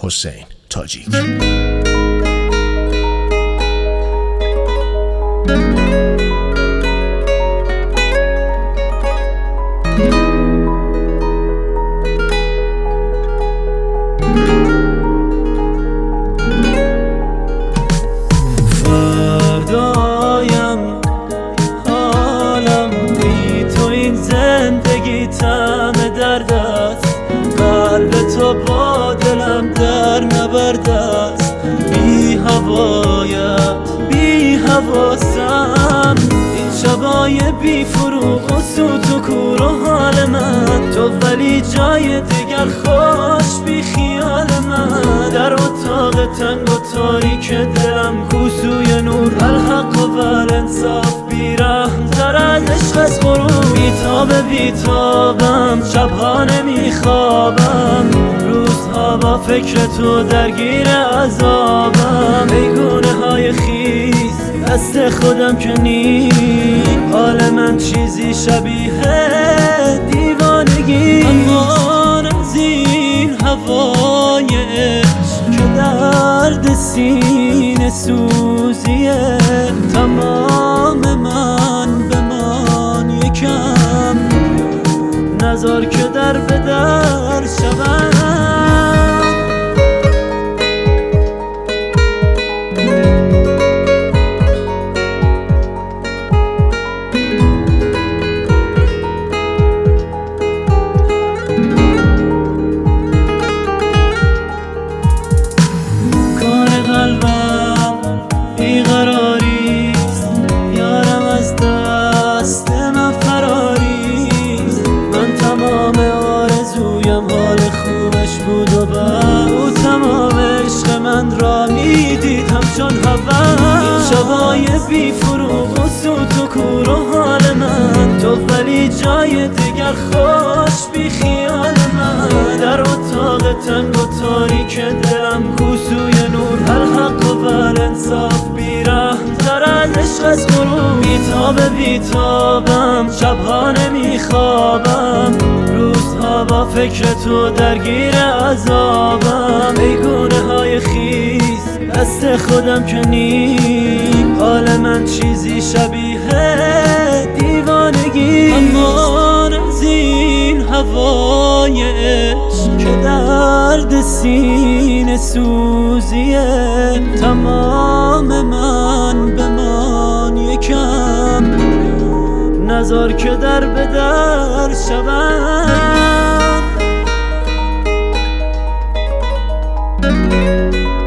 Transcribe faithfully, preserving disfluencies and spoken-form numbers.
حسین تاجیک. فردایم حالم بی تو این زندگی طعم درد است، قلب تو با دلم در نبرد است. بی هوایت بی حواسم، این شبای بی فروغ و سوت و کور و حال من تو، ولی جای دیگر خوش بی خیال من. در اتاق تنگ و تاریک دلم کوسوی نور، الحق و الانصاف بی رحم تر از عشق از غرور. بیتاب بیتابم شبها نمیخوابم، روزها با فکر تو درگیر عذابم. بیگونه های خیز دست خودم که نیست، حال من چیزی شبیه دیوانگی. امان از این هوای عشق که درد سینه سوزیه، تمام من بمان یکم، نذار که در به در شوم. بیقراریست یارم، از دست من فراریست. من تمام آرزویم حال خوبش بود و بعد او تمام عشق من را میدید همچون هوا. این شبای بی فروغ و سوت و کور و حال من تو، ولی جای دیگر خوش بی خیال من. در اتاق تنگ و تاریک دلم کوسوی نور، الحق و الانصاف بی رحم تر از عشق از غرور. بیتاب بیتابم شبها نمیخوابم، روزها با فکر تو درگیر عذابم. بیگونه های خیز دست خودم که نیست، حال من چیزی شبیه دیوانگی. امان از این هوای عشق که درد سینه سوزیه، تمام من بمان یکم، نذار که در به در شوم.